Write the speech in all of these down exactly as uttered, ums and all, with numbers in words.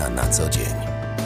Media na co dzień.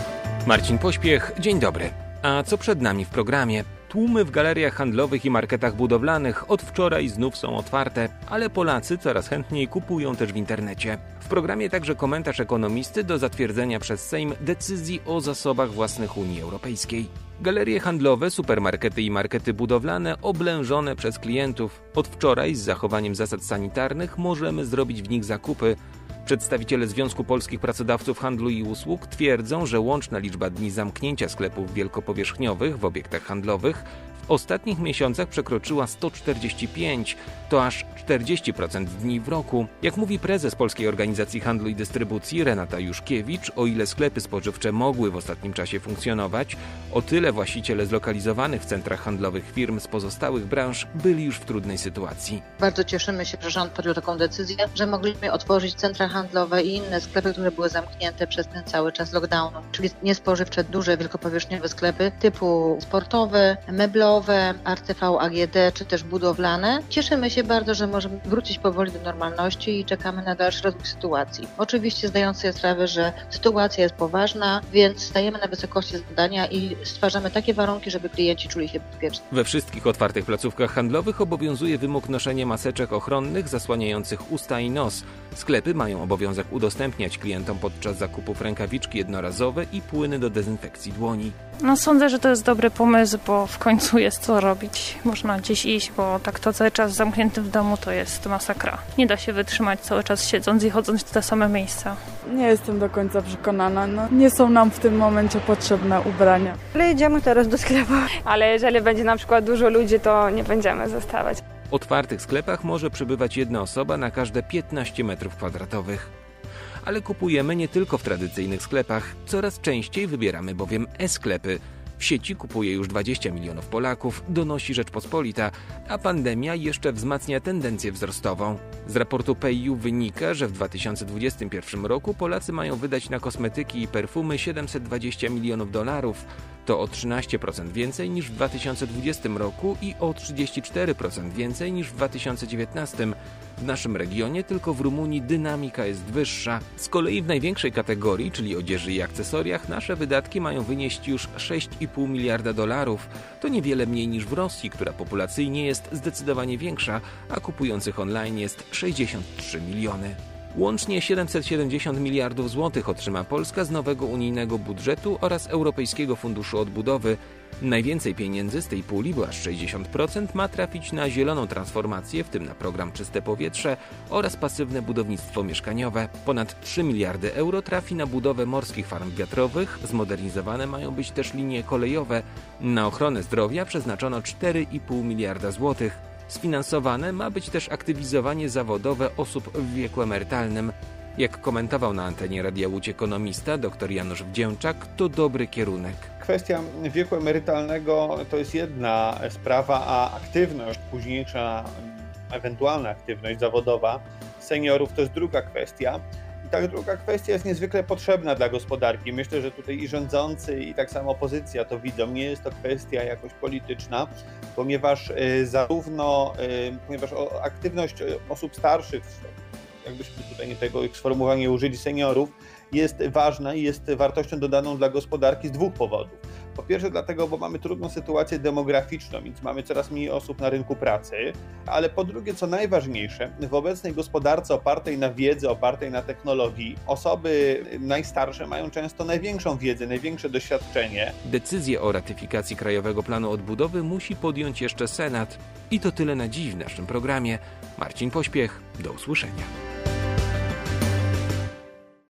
Marcin Pośpiech, dzień dobry. A co przed nami w programie? Tłumy w galeriach handlowych i marketach budowlanych od wczoraj znów są otwarte, ale Polacy coraz chętniej kupują też w internecie. W programie także komentarz ekonomisty do zatwierdzenia przez Sejm decyzji o zasobach własnych Unii Europejskiej. Galerie handlowe, supermarkety i markety budowlane oblężone przez klientów. Od wczoraj z zachowaniem zasad sanitarnych możemy zrobić w nich zakupy. Przedstawiciele Związku Polskich Pracodawców Handlu i Usług twierdzą, że łączna liczba dni zamknięcia sklepów wielkopowierzchniowych w obiektach handlowych w ostatnich miesiącach przekroczyła sto czterdzieści pięć, to aż czterdzieści procent dni w roku. Jak mówi prezes Polskiej Organizacji Handlu i Dystrybucji Renata Juszkiewicz, o ile sklepy spożywcze mogły w ostatnim czasie funkcjonować, o tyle właściciele zlokalizowanych w centrach handlowych firm z pozostałych branż byli już w trudnej sytuacji. Bardzo cieszymy się, że rząd podjął taką decyzję, że mogliśmy otworzyć centra handlowe i inne sklepy, które były zamknięte przez ten cały czas lockdownu, czyli niespożywcze, duże, wielkopowierzchniowe sklepy typu sportowe, meblowe, R T V, A G D czy też budowlane. Cieszymy się bardzo, że możemy wrócić powoli do normalności i czekamy na dalszy rozwój sytuacji. Oczywiście zdając sobie sprawę, że sytuacja jest poważna, więc stajemy na wysokości zadania i stwarzamy takie warunki, żeby klienci czuli się bezpiecznie. We wszystkich otwartych placówkach handlowych obowiązuje wymóg noszenia maseczek ochronnych zasłaniających usta i nos. Sklepy mają obowiązek udostępniać klientom podczas zakupów rękawiczki jednorazowe i płyny do dezynfekcji dłoni. No sądzę, że to jest dobry pomysł, bo w końcu jest co robić. Można gdzieś iść, bo tak to cały czas zamknięty w domu to jest masakra. Nie da się wytrzymać cały czas siedząc i chodząc w te same miejsca. Nie jestem do końca przekonana. No, nie są nam w tym momencie potrzebne ubrania. Ale idziemy teraz do sklepu. Ale jeżeli będzie na przykład dużo ludzi, to nie będziemy zostawać. W otwartych sklepach może przybywać jedna osoba na każde piętnaście metrów kwadratowych. Ale kupujemy nie tylko w tradycyjnych sklepach, coraz częściej wybieramy bowiem e-sklepy. W sieci kupuje już dwadzieścia milionów Polaków, donosi Rzeczpospolita, a pandemia jeszcze wzmacnia tendencję wzrostową. Z raportu P I U wynika, że w dwa tysiące dwudziestym pierwszym roku Polacy mają wydać na kosmetyki i perfumy siedemset dwadzieścia milionów dolarów. To o trzynaście procent więcej niż w dwa tysiące dwudziestym roku i o trzydzieści cztery procent więcej niż w dwa tysiące dziewiętnastym. W naszym regionie tylko w Rumunii dynamika jest wyższa. Z kolei w największej kategorii, czyli odzieży i akcesoriach, nasze wydatki mają wynieść już sześć i pół miliarda dolarów. To niewiele mniej niż w Rosji, która populacyjnie jest zdecydowanie większa, a kupujących online jest sześćdziesiąt trzy miliony. Łącznie siedemset siedemdziesiąt miliardów złotych otrzyma Polska z nowego unijnego budżetu oraz Europejskiego Funduszu Odbudowy. Najwięcej pieniędzy z tej puli, bo aż sześćdziesiąt procent, ma trafić na zieloną transformację, w tym na program Czyste Powietrze oraz pasywne budownictwo mieszkaniowe. Ponad trzy miliardy euro trafi na budowę morskich farm wiatrowych, zmodernizowane mają być też linie kolejowe. Na ochronę zdrowia przeznaczono cztery i pół miliarda złotych. Sfinansowane ma być też aktywizowanie zawodowe osób w wieku emerytalnym. Jak komentował na antenie Radia Łódź ekonomista dr Janusz Wdzięczak, to dobry kierunek. Kwestia wieku emerytalnego to jest jedna sprawa, a aktywność późniejsza, ewentualna aktywność zawodowa seniorów to jest druga kwestia. I ta druga kwestia jest niezwykle potrzebna dla gospodarki. Myślę, że tutaj i rządzący, i tak samo opozycja to widzą. Nie jest to kwestia jakoś polityczna, ponieważ zarówno ponieważ aktywność osób starszych, jakbyśmy tutaj nie tego sformułowania użyli, seniorów, jest ważna i jest wartością dodaną dla gospodarki z dwóch powodów. Po pierwsze dlatego, bo mamy trudną sytuację demograficzną, więc mamy coraz mniej osób na rynku pracy, ale po drugie, co najważniejsze, w obecnej gospodarce opartej na wiedzy, opartej na technologii, osoby najstarsze mają często największą wiedzę, największe doświadczenie. Decyzję o ratyfikacji Krajowego Planu Odbudowy musi podjąć jeszcze Senat. I to tyle na dziś w naszym programie. Marcin Pośpiech, do usłyszenia.